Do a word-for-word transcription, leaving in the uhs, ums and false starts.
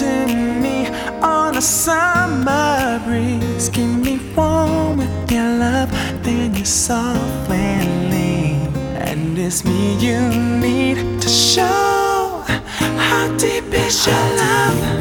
to me on a summer breeze. Keep me warm with your love, then you softly leave. And it's me you need to show how deep is your love.